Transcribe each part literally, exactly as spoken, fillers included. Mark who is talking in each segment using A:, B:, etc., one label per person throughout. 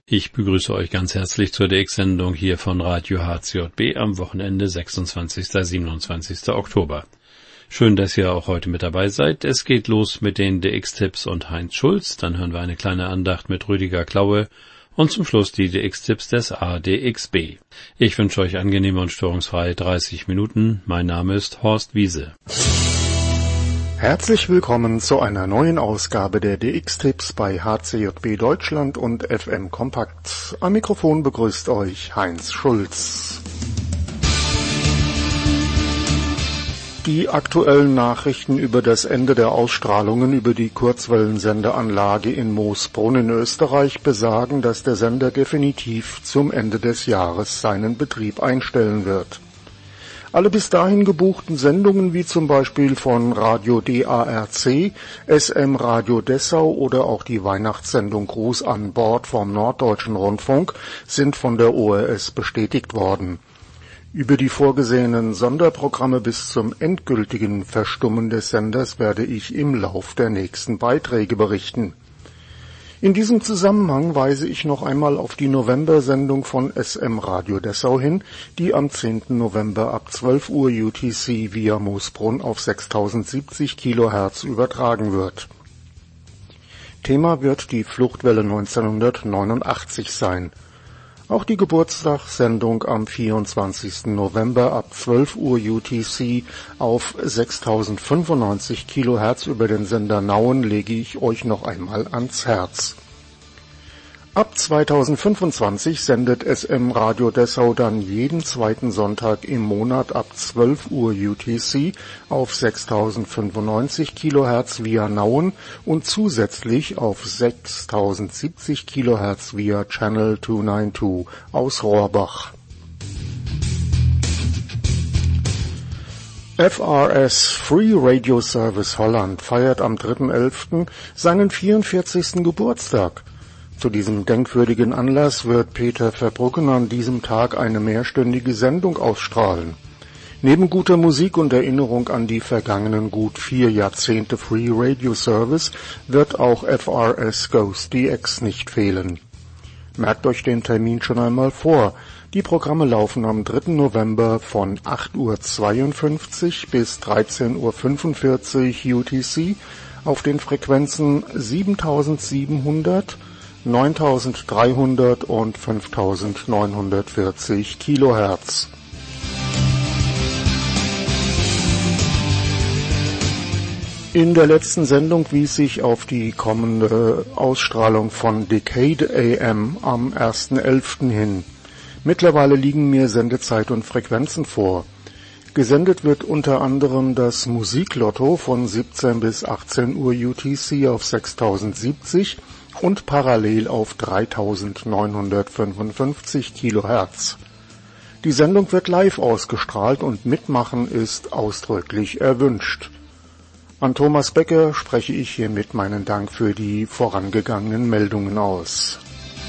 A: Ich begrüße euch ganz herzlich zur D X-Sendung hier von Radio H C J B am Wochenende sechsundzwanzigsten bis siebenundzwanzigsten Oktober. Schön, dass ihr auch heute mit dabei seid. Es geht los mit den D X-Tipps und Heinz Schulz, dann hören wir eine kleine Andacht mit Rüdiger Klaue und zum Schluss die D X-Tipps des A D X B. Ich wünsche euch angenehme und störungsfreie dreißig Minuten. Mein Name ist Horst Wiese.
B: Herzlich willkommen zu einer neuen Ausgabe der D X-Tipps bei H C J B Deutschland und F M Kompakt. Am Mikrofon begrüßt euch Heinz Schulz. Die aktuellen Nachrichten über das Ende der Ausstrahlungen über die Kurzwellensendeanlage in Moosbrunn in Österreich besagen, dass der Sender definitiv zum Ende des Jahres seinen Betrieb einstellen wird. Alle bis dahin gebuchten Sendungen wie zum Beispiel von Radio D A R C, S M Radio Dessau oder auch die Weihnachtssendung Gruß an Bord vom Norddeutschen Rundfunk sind von der O R S bestätigt worden. Über die vorgesehenen Sonderprogramme bis zum endgültigen Verstummen des Senders werde ich im Lauf der nächsten Beiträge berichten. In diesem Zusammenhang weise ich noch einmal auf die November-Sendung von S M Radio Dessau hin, die am zehnten November ab zwölf Uhr U T C via Moosbrunn auf sechstausendsiebzig Kilohertz übertragen wird. Thema wird die Fluchtwelle neunzehnhundertneunundachtzig sein. Auch die Geburtstagssendung am vierundzwanzigsten November ab zwölf Uhr U T C auf sechstausendfünfundneunzig Kilohertz über den Sender Nauen lege ich euch noch einmal ans Herz. Ab zweitausendfünfundzwanzig sendet S M Radio Dessau dann jeden zweiten Sonntag im Monat ab zwölf Uhr U T C auf sechstausendfünfundneunzig Kilohertz via Nauen und zusätzlich auf sechstausendsiebzig Kilohertz via Channel zweihunderzweiundneunzig aus Rohrbach. F R S Free Radio Service Holland feiert am dritten elften seinen vierundvierzigsten Geburtstag. Zu diesem denkwürdigen Anlass wird Peter Verbruggen an diesem Tag eine mehrstündige Sendung ausstrahlen. Neben guter Musik und Erinnerung an die vergangenen gut vier Jahrzehnte Free Radio Service wird auch F R S Goes D X nicht fehlen. Merkt euch den Termin schon einmal vor. Die Programme laufen am dritten November von acht Uhr zweiundfünfzig bis dreizehn Uhr fünfundvierzig U T C auf den Frequenzen siebentausendsiebenhundert, neuntausenddreihundert und fünftausendneunhundertvierzig Kilohertz. In der letzten Sendung wies ich auf die kommende Ausstrahlung von Decade A M am ersten elften hin. Mittlerweile liegen mir Sendezeit und Frequenzen vor. Gesendet wird unter anderem das Musiklotto von siebzehn bis achtzehn Uhr U T C auf sechstausendsiebzig und parallel auf dreitausendneunhundertfünfundfünfzig Kilohertz. Die Sendung wird live ausgestrahlt und Mitmachen ist ausdrücklich erwünscht. An Thomas Becker spreche ich hiermit meinen Dank für die vorangegangenen Meldungen aus.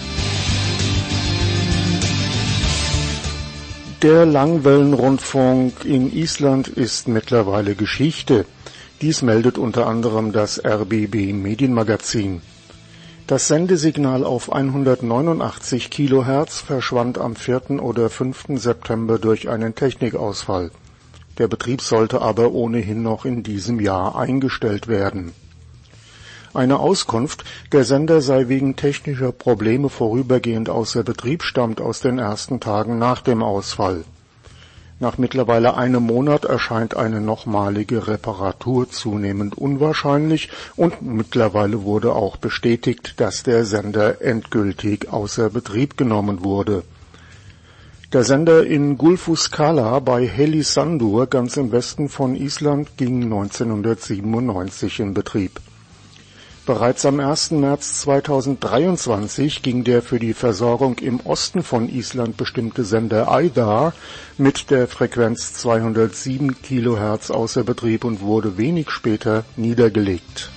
B: Der Langwellenrundfunk in Island ist mittlerweile Geschichte. Dies meldet unter anderem das R B B Medienmagazin. Das Sendesignal auf hundertneunundachtzig Kilohertz verschwand am vierten oder fünften September durch einen Technikausfall. Der Betrieb sollte aber ohnehin noch in diesem Jahr eingestellt werden. Eine Auskunft, der Sender sei wegen technischer Probleme vorübergehend außer Betrieb, stammt aus den ersten Tagen nach dem Ausfall. Nach mittlerweile einem Monat erscheint eine nochmalige Reparatur zunehmend unwahrscheinlich und mittlerweile wurde auch bestätigt, dass der Sender endgültig außer Betrieb genommen wurde. Der Sender in Gullfoss-Skala bei Helisandur, ganz im Westen von Island, ging neunzehnhundertsiebenundneunzig in Betrieb. Bereits am ersten März zweitausenddreiundzwanzig ging der für die Versorgung im Osten von Island bestimmte Sender Eidar mit der Frequenz zweihundertsieben Kilohertz außer Betrieb und wurde wenig später niedergelegt.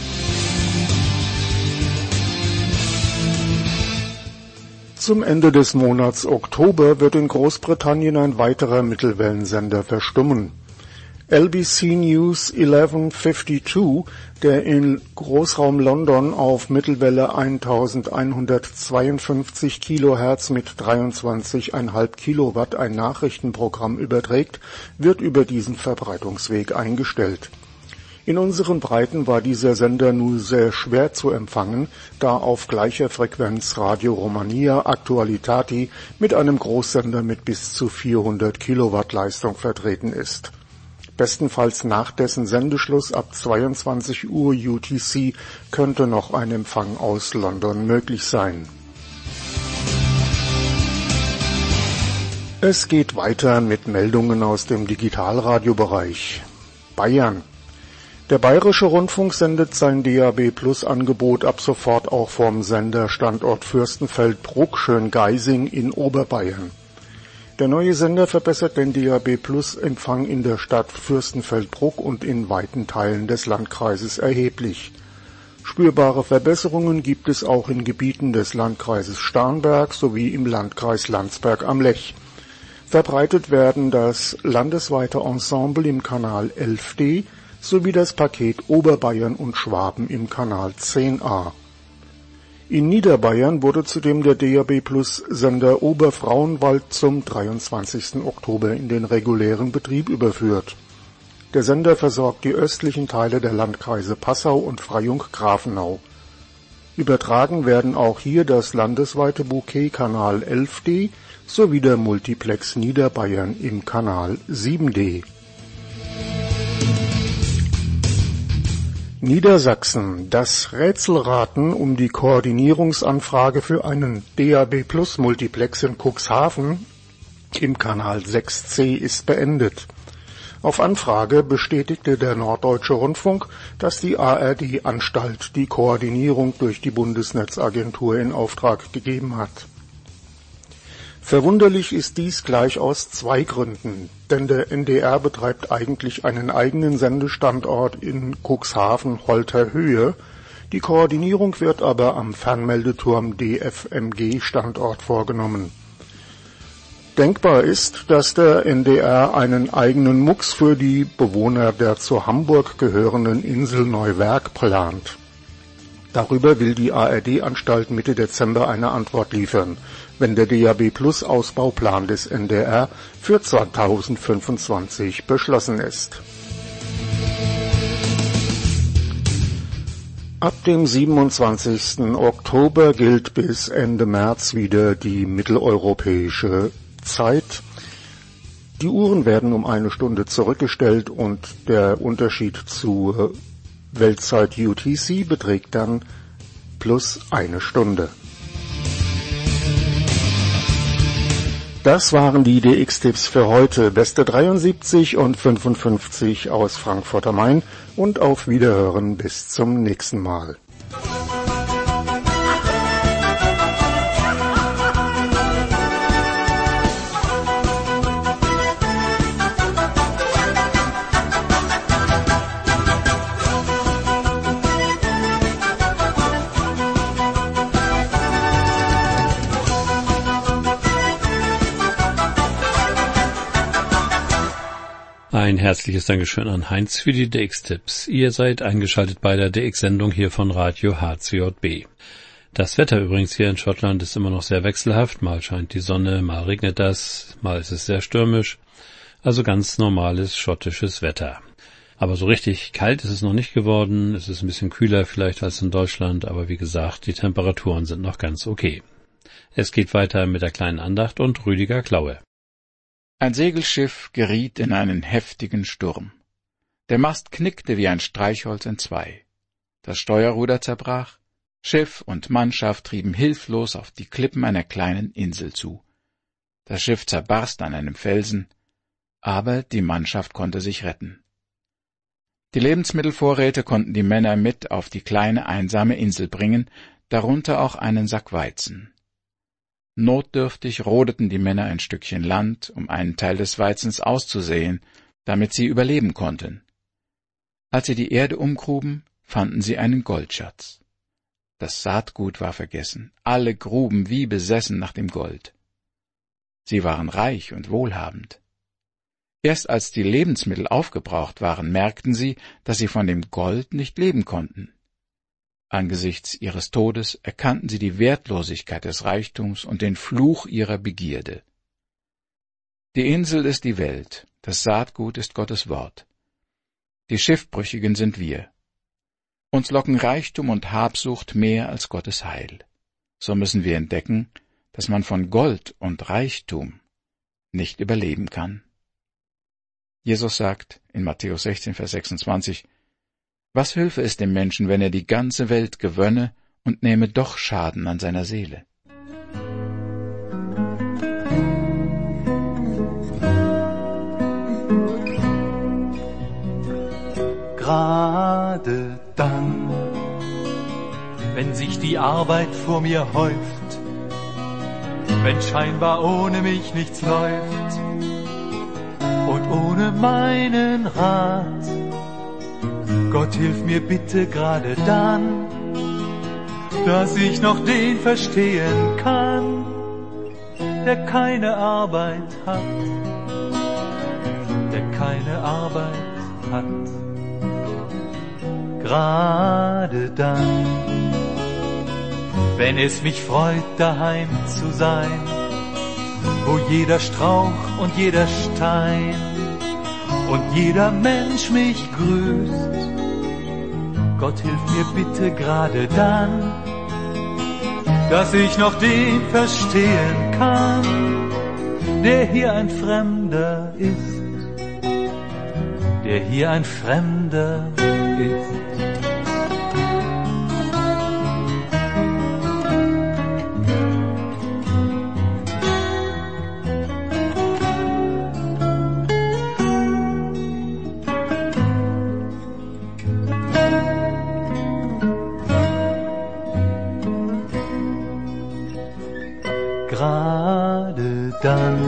B: Zum Ende des Monats Oktober wird in Großbritannien ein weiterer Mittelwellensender verstummen. L B C News elf zweiundfünfzig, der in Großraum London auf Mittelwelle eintausendeinhundertzweiundfünfzig Kilohertz mit dreiundzwanzig Komma fünf Kilowatt ein Nachrichtenprogramm überträgt, wird über diesen Verbreitungsweg eingestellt. In unseren Breiten war dieser Sender nur sehr schwer zu empfangen, da auf gleicher Frequenz Radio Romania Actualitati mit einem Großsender mit bis zu vierhundert Kilowatt Leistung vertreten ist. Bestenfalls nach dessen Sendeschluss ab zweiundzwanzig Uhr U T C könnte noch ein Empfang aus London möglich sein. Es geht weiter mit Meldungen aus dem Digitalradiobereich. Bayern. Der Bayerische Rundfunk sendet sein D A B Plus Angebot ab sofort auch vom Sender Standort Fürstenfeldbruck Schöngeising in Oberbayern. Der neue Sender verbessert den D A B Plus Empfang in der Stadt Fürstenfeldbruck und in weiten Teilen des Landkreises erheblich. Spürbare Verbesserungen gibt es auch in Gebieten des Landkreises Starnberg sowie im Landkreis Landsberg am Lech. Verbreitet werden das landesweite Ensemble im Kanal elf D sowie das Paket Oberbayern und Schwaben im Kanal zehn a. In Niederbayern wurde zudem der D A B Plus Sender Oberfrauenwald zum dreiundzwanzigsten Oktober in den regulären Betrieb überführt. Der Sender versorgt die östlichen Teile der Landkreise Passau und Freyung-Grafenau. Übertragen werden auch hier das landesweite Bouquet Kanal elf D sowie der Multiplex Niederbayern im Kanal sieben D. Niedersachsen. Das Rätselraten um die Koordinierungsanfrage für einen D A B Plus Multiplex in Cuxhaven im Kanal sechs C ist beendet. Auf Anfrage bestätigte der Norddeutsche Rundfunk, dass die A R D-Anstalt die Koordinierung durch die Bundesnetzagentur in Auftrag gegeben hat. Verwunderlich ist dies gleich aus zwei Gründen, denn der N D R betreibt eigentlich einen eigenen Sendestandort in Cuxhaven-Holterhöhe, die Koordinierung wird aber am Fernmeldeturm D F M G-Standort vorgenommen. Denkbar ist, dass der N D R einen eigenen M U X für die Bewohner der zu Hamburg gehörenden Insel Neuwerk plant. Darüber will die A R D-Anstalt Mitte Dezember eine Antwort liefern, wenn der D A B Plus Ausbauplan des N D R für zweitausendfünfundzwanzig beschlossen ist. Ab dem siebenundzwanzigsten Oktober gilt bis Ende März wieder die mitteleuropäische Zeit. Die Uhren werden um eine Stunde zurückgestellt und der Unterschied zur Weltzeit U T C beträgt dann plus eine Stunde. Das waren die D X-Tipps für heute. Beste dreiundsiebzig und fünfundfünfzig aus Frankfurt am Main und auf Wiederhören bis zum nächsten Mal.
A: Ein herzliches Dankeschön an Heinz für die D X-Tipps. Ihr seid eingeschaltet bei der D X-Sendung hier von Radio H C J B. Das Wetter übrigens hier in Schottland ist immer noch sehr wechselhaft. Mal scheint die Sonne, mal regnet das, mal ist es sehr stürmisch. Also ganz normales schottisches Wetter. Aber so richtig kalt ist es noch nicht geworden. Es ist ein bisschen kühler vielleicht als in Deutschland, aber wie gesagt, die Temperaturen sind noch ganz okay. Es geht weiter mit der kleinen Andacht und Rüdiger Klaue.
C: Ein Segelschiff geriet in einen heftigen Sturm. Der Mast knickte wie ein Streichholz entzwei. Das Steuerruder zerbrach. Schiff und Mannschaft trieben hilflos auf die Klippen einer kleinen Insel zu. Das Schiff zerbarst an einem Felsen, aber die Mannschaft konnte sich retten. Die Lebensmittelvorräte konnten die Männer mit auf die kleine einsame Insel bringen, darunter auch einen Sack Weizen. Notdürftig rodeten die Männer ein Stückchen Land, um einen Teil des Weizens auszusäen, damit sie überleben konnten. Als sie die Erde umgruben, fanden sie einen Goldschatz. Das Saatgut war vergessen, alle gruben wie besessen nach dem Gold. Sie waren reich und wohlhabend. Erst als die Lebensmittel aufgebraucht waren, merkten sie, dass sie von dem Gold nicht leben konnten. Angesichts ihres Todes erkannten sie die Wertlosigkeit des Reichtums und den Fluch ihrer Begierde. Die Insel ist die Welt, das Saatgut ist Gottes Wort. Die Schiffbrüchigen sind wir. Uns locken Reichtum und Habsucht mehr als Gottes Heil. So müssen wir entdecken, dass man von Gold und Reichtum nicht überleben kann. Jesus sagt in Matthäus sechzehn, Vers sechsundzwanzig, was hülfe es dem Menschen, wenn er die ganze Welt gewönne und nähme doch Schaden an seiner Seele?
D: Gerade dann, wenn sich die Arbeit vor mir häuft, wenn scheinbar ohne mich nichts läuft und ohne meinen Rat, Gott hilf mir bitte gerade dann, dass ich noch den verstehen kann, der keine Arbeit hat, der keine Arbeit hat. Gerade dann, wenn es mich freut, daheim zu sein, wo jeder Strauch und jeder Stein und jeder Mensch mich grüßt. Gott hilf mir bitte gerade dann, dass ich noch den verstehen kann, der hier ein Fremder ist, der hier ein Fremder ist. Gerade dann,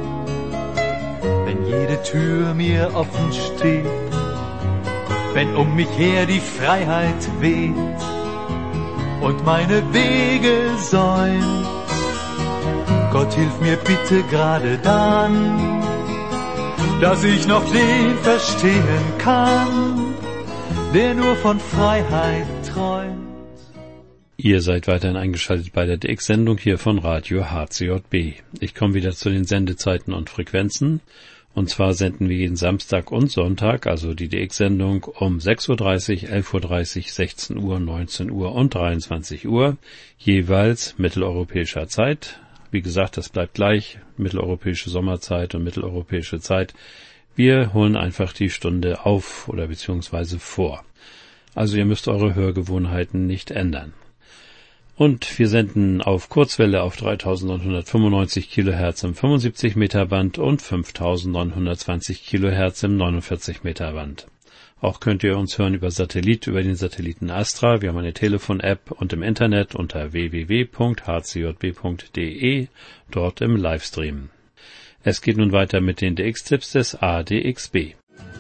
D: wenn jede Tür mir offen steht, wenn um mich her die Freiheit weht und meine Wege säumt, Gott hilf mir bitte gerade dann, dass ich noch den verstehen kann, der nur von Freiheit träumt.
A: Ihr seid weiterhin eingeschaltet bei der D X-Sendung hier von Radio H C J B. Ich komme wieder zu den Sendezeiten und Frequenzen. Und zwar senden wir jeden Samstag und Sonntag, also die D X-Sendung, um sechs Uhr dreißig, elf Uhr dreißig, sechzehn Uhr, neunzehn Uhr und dreiundzwanzig Uhr, jeweils mitteleuropäischer Zeit. Wie gesagt, das bleibt gleich, mitteleuropäische Sommerzeit und mitteleuropäische Zeit. Wir holen einfach die Stunde auf oder beziehungsweise vor. Also ihr müsst eure Hörgewohnheiten nicht ändern. Und wir senden auf Kurzwelle auf dreitausendneunhundertfünfundneunzig Kilohertz im fünfundsiebzig Meter Band und fünftausendneunhundertzwanzig Kilohertz im neunundvierzig Meter Band. Auch könnt ihr uns hören über Satellit, über den Satelliten Astra. Wir haben eine Telefon-App und im Internet unter w w w punkt h c j b punkt d e, dort im Livestream. Es geht nun weiter mit den D X-Tipps des A D X B.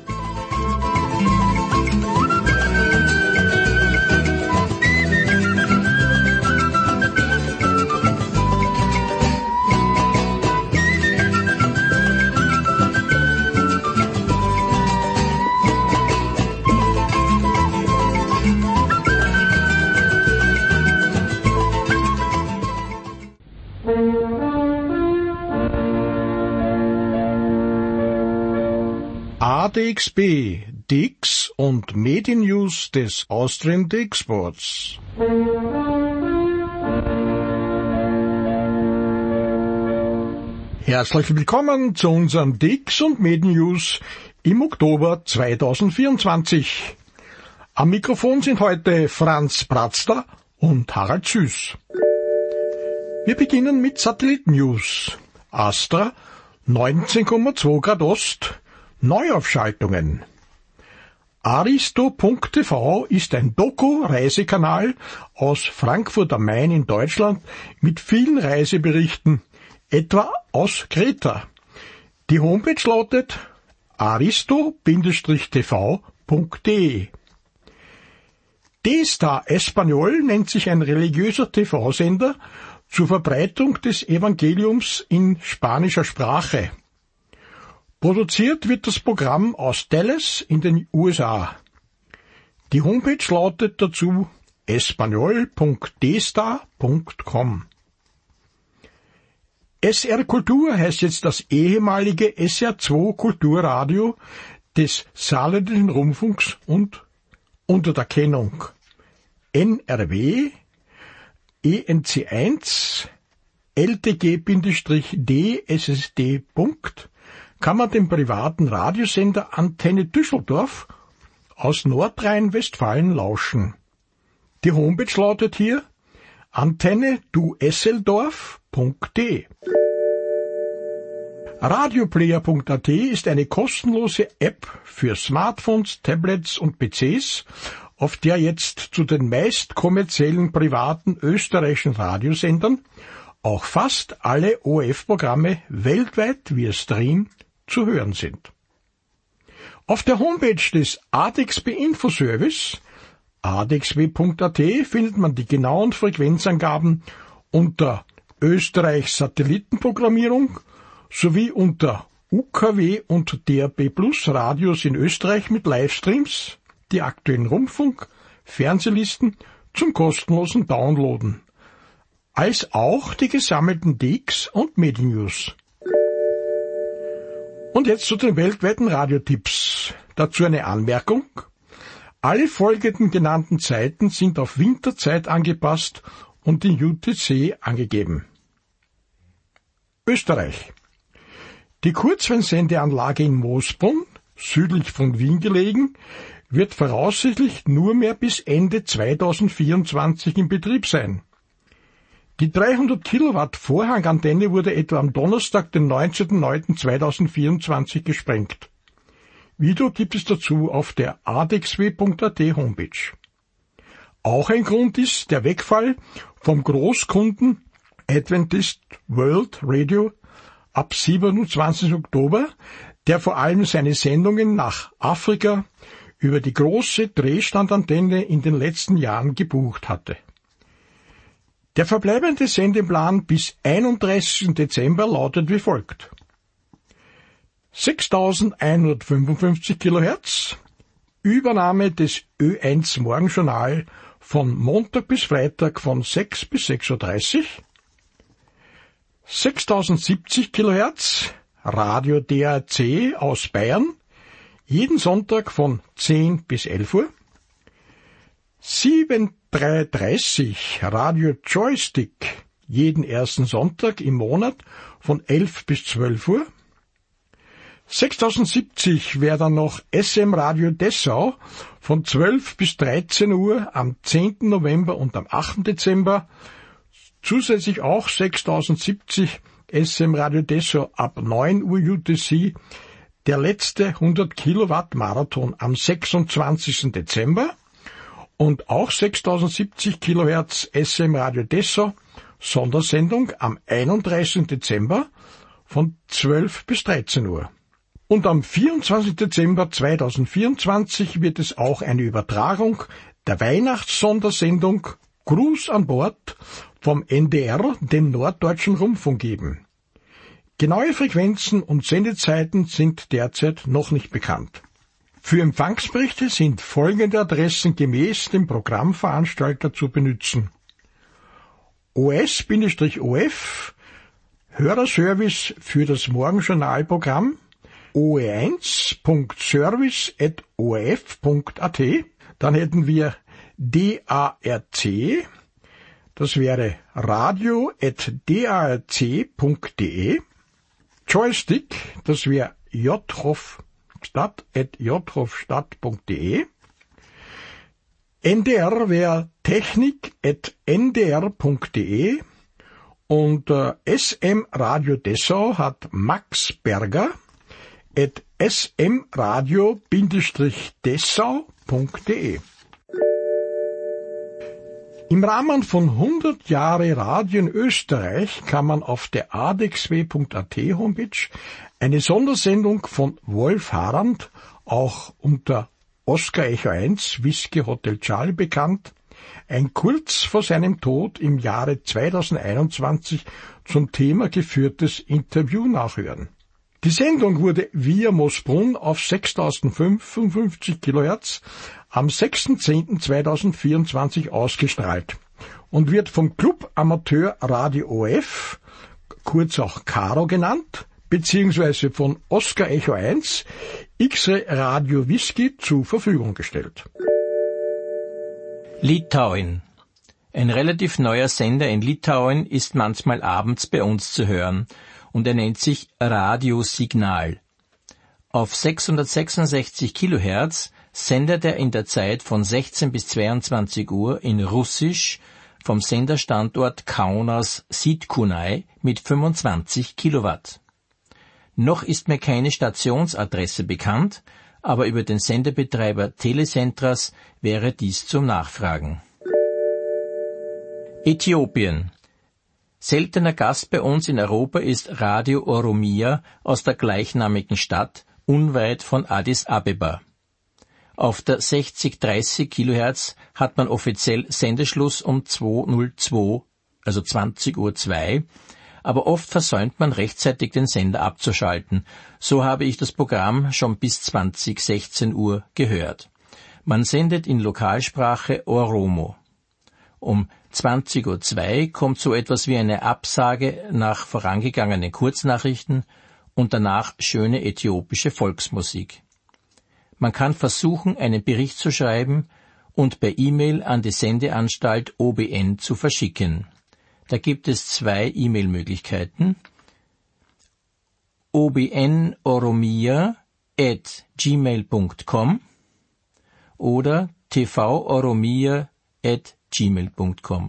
E: A D X B, D I X und Mediennews des Austrian D X Boards. Herzlich willkommen zu unserem D I X und Mediennews im Oktober zweitausendvierundzwanzig. Am Mikrofon sind heute Franz Bratzler und Harald Süß. Wir beginnen mit Satelliten-News. Astra, neunzehn Komma zwei Grad Ost, Neuaufschaltungen. Aristo Punkt T V ist ein Doku-Reisekanal aus Frankfurt am Main in Deutschland mit vielen Reiseberichten, etwa aus Kreta. Die Homepage lautet aristo Bindestrich t v Punkt d e. D-Star Español nennt sich ein religiöser T V-Sender zur Verbreitung des Evangeliums in spanischer Sprache. Produziert wird das Programm aus Dallas in den U S A. Die Homepage lautet dazu espanol punkt d star punkt com. S R Kultur heißt jetzt das ehemalige S R zwei Kulturradio des Saarländischen Rundfunks und unter der Kennung N R W, E N C eins, L T G D S S D. kann man den privaten Radiosender Antenne Düsseldorf aus Nordrhein-Westfalen lauschen. Die Homepage lautet hier antenne düsseldorf punkt de. radioplayer punkt a t ist eine kostenlose App für Smartphones, Tablets und P Cs, auf der jetzt zu den meist kommerziellen privaten österreichischen Radiosendern auch fast alle O R F-Programme weltweit via Stream zu hören sind. Auf der Homepage des A D X B Infoservice a d x b punkt a t findet man die genauen Frequenzangaben unter Österreichs Satellitenprogrammierung sowie unter U K W und D A B Plus Radios in Österreich mit Livestreams, die aktuellen Rundfunk, Fernsehlisten zum kostenlosen Downloaden, als auch die gesammelten D X und Mediennews. Und jetzt zu den weltweiten Radiotipps. Dazu eine Anmerkung. Alle folgenden genannten Zeiten sind auf Winterzeit angepasst und in U T C angegeben. Österreich. Die Kurzwellensendeanlage in Moosbrunn, südlich von Wien gelegen, wird voraussichtlich nur mehr bis Ende zweitausendvierundzwanzig in Betrieb sein. Die dreihundert Kilowatt Vorhangantenne wurde etwa am Donnerstag, den neunzehnten neunten zweitausendvierundzwanzig gesprengt. Video gibt es dazu auf der a d x w punkt a t Homepage. Auch ein Grund ist der Wegfall vom Großkunden Adventist World Radio ab siebenundzwanzigsten Oktober, der vor allem seine Sendungen nach Afrika über die große Drehstandantenne in den letzten Jahren gebucht hatte. Der verbleibende Sendeplan bis einunddreißigsten Dezember lautet wie folgt. sechstausendeinhundertfünfundfünfzig Kilohertz, Übernahme des Ö eins Morgenjournal von Montag bis Freitag von sechs bis sechs Uhr dreißig, sechstausendsiebzig Kilohertz, Radio D A C aus Bayern, jeden Sonntag von zehn bis elf Uhr, siebentausenddreihundertdreißig Radio Joystick, jeden ersten Sonntag im Monat von elf bis zwölf Uhr, sechstausendsiebzig wäre dann noch S M Radio Dessau von zwölf bis dreizehn Uhr am zehnten November und am achten Dezember, zusätzlich auch sechstausendsiebzig S M Radio Dessau ab neun Uhr U T C, der letzte hundert Kilowatt Marathon am sechsundzwanzigsten Dezember und auch sechstausendsiebzig Kilohertz S M Radio Dessau, Sondersendung am einunddreißigsten Dezember von zwölf bis dreizehn Uhr. Und am vierundzwanzigsten Dezember zweitausendvierundzwanzig wird es auch eine Übertragung der Weihnachtssondersendung Gruß an Bord vom N D R, dem Norddeutschen Rundfunk, geben. Genaue Frequenzen und Sendezeiten sind derzeit noch nicht bekannt. Für Empfangsberichte sind folgende Adressen gemäß dem Programmveranstalter zu benutzen. O S O F, Hörerservice für das Morgenjournalprogramm, o e eins punkt service at o r f punkt a t. Dann hätten wir D A R C, das wäre radio at d a r c punkt d e. Joystick, das wäre jhofstadt at jhofstadt punkt d e. N D R wäre technik at n d r punkt d e. Und äh, S M Radio Dessau hat Max Berger at s m radio dessau punkt d e. Im Rahmen von hundert Jahre Radio in Österreich kann man auf der a d x w punkt a t Homepage eine Sondersendung von Wolf Harand, auch unter Oscar Echo eins, Whisky Hotel Charlie bekannt, ein kurz vor seinem Tod im Jahre zweitausendeinundzwanzig zum Thema geführtes Interview nachhören. Die Sendung wurde via Moosbrunn auf sechstausendfünfundfünfzig Kilohertz am sechster zehnter zweitausendvierundzwanzig ausgestrahlt und wird vom Club Amateur Radio O F, kurz auch Caro genannt, beziehungsweise von Oscar Echo eins, X-Ray Radio Whisky zur Verfügung gestellt.
F: Litauen. Ein relativ neuer Sender in Litauen ist manchmal abends bei uns zu hören und er nennt sich Radio Signal. Auf sechshundertsechsundsechzig Kilohertz sendet er in der Zeit von sechzehn bis zweiundzwanzig Uhr in Russisch vom Senderstandort Kaunas Sidkunai mit fünfundzwanzig Kilowatt. Noch ist mir keine Stationsadresse bekannt, aber über den Sendebetreiber Telecentras wäre dies zum Nachfragen. Äthiopien. Seltener Gast bei uns in Europa ist Radio Oromia aus der gleichnamigen Stadt, unweit von Addis Abeba. Auf der sechzig dreißig Kilohertz hat man offiziell Sendeschluss um zwei null zwei, also zwanzig Uhr zwei, aber oft versäumt man rechtzeitig den Sender abzuschalten. So habe ich das Programm schon bis zwanzig sechzehn Uhr gehört. Man sendet in Lokalsprache Oromo. Um zwanzig Uhr zwei kommt so etwas wie eine Absage nach vorangegangenen Kurznachrichten und danach schöne äthiopische Volksmusik. Man kann versuchen, einen Bericht zu schreiben und per E-Mail an die Sendeanstalt O B N zu verschicken. Da gibt es zwei E-Mail-Möglichkeiten. obnoromia at gmail punkt com oder tvoromia at gmail punkt com.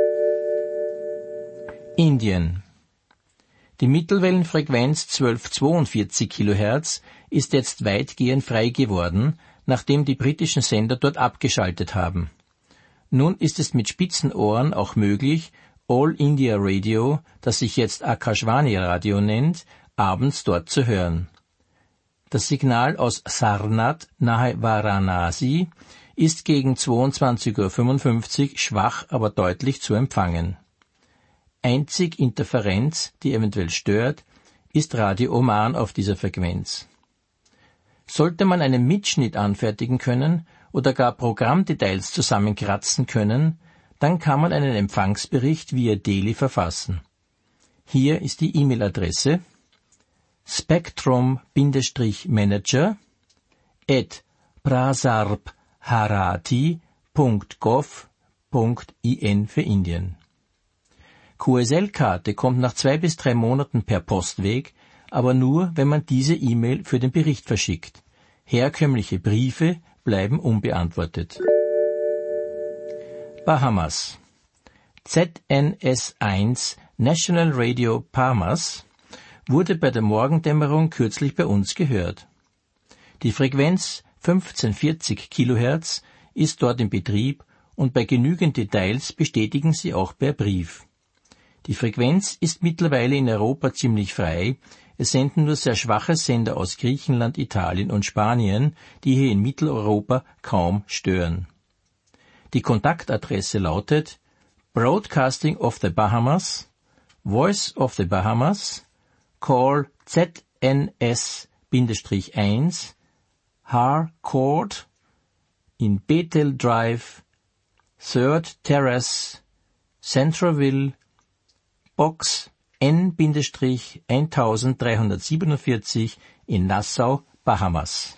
F: Indien. Die Mittelwellenfrequenz zwölfhundertzweiundvierzig Kilohertz ist jetzt weitgehend frei geworden, nachdem die britischen Sender dort abgeschaltet haben. Nun ist es mit Spitzenohren auch möglich, All India Radio, das sich jetzt Akashvani Radio nennt, abends dort zu hören. Das Signal aus Sarnath nahe Varanasi ist gegen zweiundzwanzig Uhr fünfundfünfzig schwach, aber deutlich zu empfangen. Einzig Interferenz, die eventuell stört, ist Radio Oman auf dieser Frequenz. Sollte man einen Mitschnitt anfertigen können oder gar Programmdetails zusammenkratzen können, dann kann man einen Empfangsbericht via Delhi verfassen. Hier ist die E-Mail-Adresse spectrum-manager at prasarbharati punkt gov punkt in für Indien. Q S L-Karte kommt nach zwei bis drei Monaten per Postweg, aber nur, wenn man diese E-Mail für den Bericht verschickt. Herkömmliche Briefe bleiben unbeantwortet. Bahamas. Z N S eins National Radio Bahamas wurde bei der Morgendämmerung kürzlich bei uns gehört. Die Frequenz fünfzehnhundertvierzig Kilohertz ist dort in Betrieb und bei genügend Details bestätigen sie auch per Brief. Die Frequenz ist mittlerweile in Europa ziemlich frei, es senden nur sehr schwache Sender aus Griechenland, Italien und Spanien, die hier in Mitteleuropa kaum stören. Die Kontaktadresse lautet Broadcasting of the Bahamas, Voice of the Bahamas, Call Z N S eins, Harcourt in Bethel Drive, Third Terrace, Centreville, Box N eintausenddreihundertsiebenundvierzig in Nassau, Bahamas.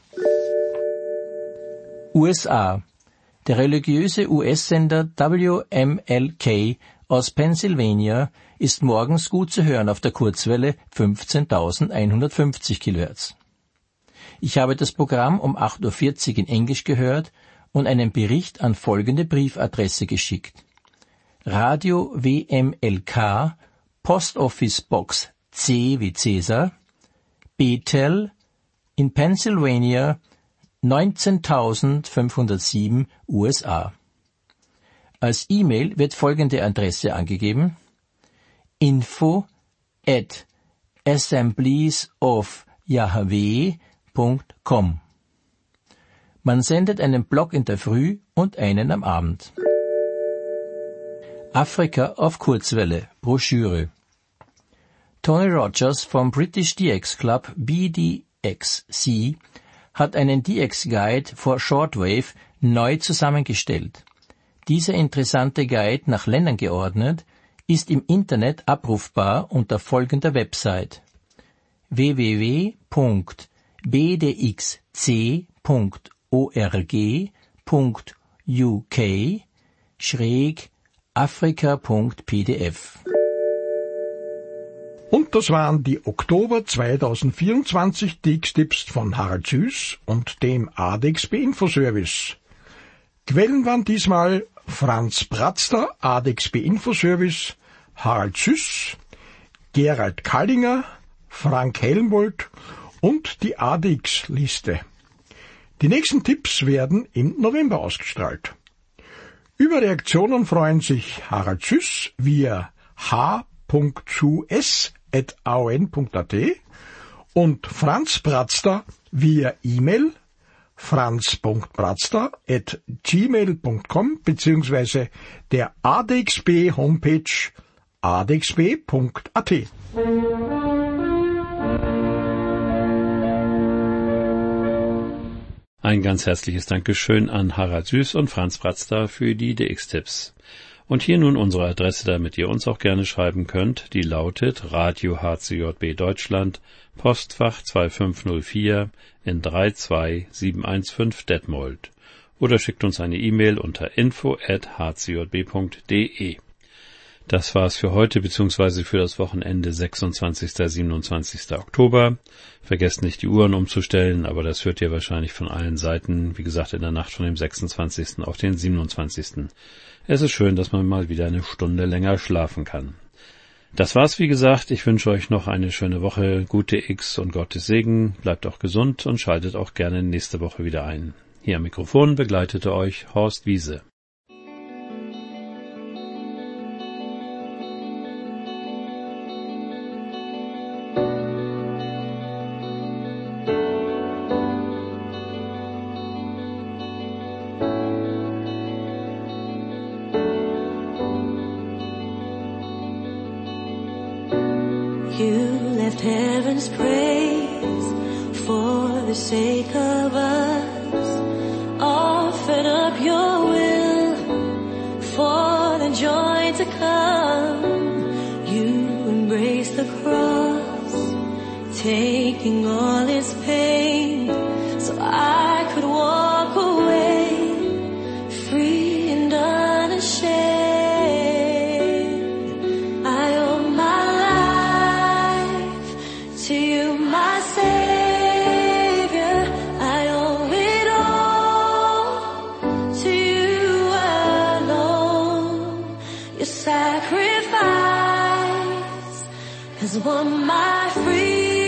F: U S A. Der religiöse U S-Sender W M L K aus Pennsylvania ist morgens gut zu hören auf der Kurzwelle fünfzehntausendeinhundertfünfzig Kilohertz. Ich habe das Programm um acht Uhr vierzig in Englisch gehört und einen Bericht an folgende Briefadresse geschickt. Radio W M L K, Post Office Box C wie Cäsar, Bethel in Pennsylvania, neunzehntausendfünfhundertsieben U S A. Als E-Mail wird folgende Adresse angegeben: info at assemblies of yahweh punkt com. Man sendet einen Block in der Früh und einen am Abend. Afrika auf Kurzwelle, Broschüre. Tony Rogers vom British D X Club B D X C hat einen D X-Guide for Shortwave neu zusammengestellt. Dieser interessante Guide, nach Ländern geordnet, ist im Internet abrufbar unter folgender Website: w w w punkt b d x c punkt org punkt u k schräg afrika punkt p d f.
E: Und das waren die Oktober zweitausendvierundzwanzig D X-Tipps von Harald Süß und dem A D X B Infoservice. Quellen waren diesmal Franz Bratzter, A D X B Infoservice, Harald Süß, Gerald Kallinger, Frank Helmbold und die A D X-Liste. Die nächsten Tipps werden im November ausgestrahlt. Über Reaktionen freuen sich Harald Süß via h punkt zus at a o n punkt a t und Franz Bratzter via E-Mail franz punkt bratzter at gmail punkt com beziehungsweise der A D X B Homepage a d x b punkt a t.
A: Ein ganz herzliches Dankeschön an Harald Süß und Franz Bratzter für die D X-Tipps. Und hier nun unsere Adresse, damit ihr uns auch gerne schreiben könnt. Die lautet Radio H C J B Deutschland, Postfach zwei fünf null vier in drei zwei sieben eins fünf Detmold. Oder schickt uns eine E-Mail unter info at h c j b punkt d e. Das war's für heute bzw. für das Wochenende sechsundzwanzigsten und siebenundzwanzigsten Oktober. Vergesst nicht, die Uhren umzustellen, aber das hört ihr wahrscheinlich von allen Seiten, wie gesagt, in der Nacht von dem sechsundzwanzigsten auf den siebenundzwanzigsten Es ist schön, dass man mal wieder eine Stunde länger schlafen kann. Das war's, wie gesagt. Ich wünsche euch noch eine schöne Woche, gute X und Gottes Segen. Bleibt auch gesund und schaltet auch gerne nächste Woche wieder ein. Hier am Mikrofon begleitete euch Horst Wiese.
G: You left heaven's praise for the sake of us, offered up your will for the joy to come. You embraced the cross, taking all its pain, so I could walk away free and unashamed. Sacrifice has won my freedom.